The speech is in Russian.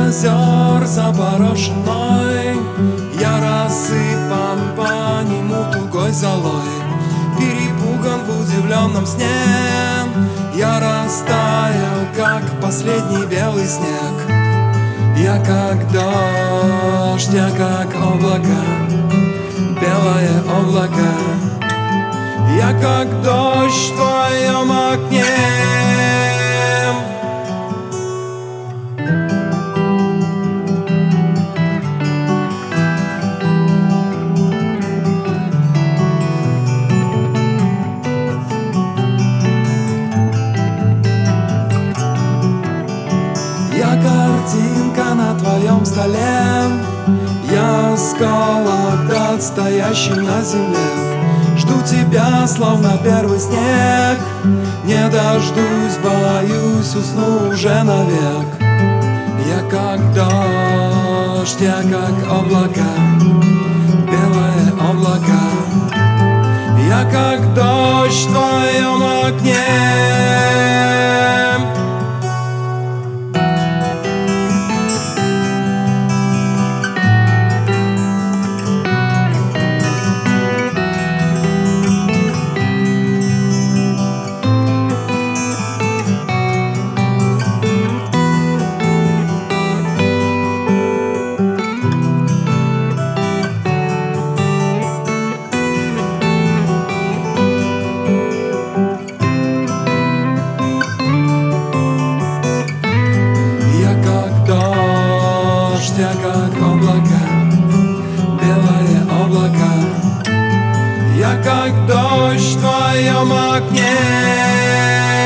озер запорошенной, я рассыпан по нему тугой золой. Перепуган в удивленном сне, я растаял, как последний белый снег. Я как дождь, я как облако, белое облако. Я как дождь в твоем окне. Я картинка на твоем столе, я осколок, стоящий на земле. Жду тебя, словно первый снег, не дождусь, боюсь, усну уже навек. Я как дождь, я как облако, белое облако. Я как дождь в твоем окне. Я как облако, белое облако. Я как дождь в твоем окне.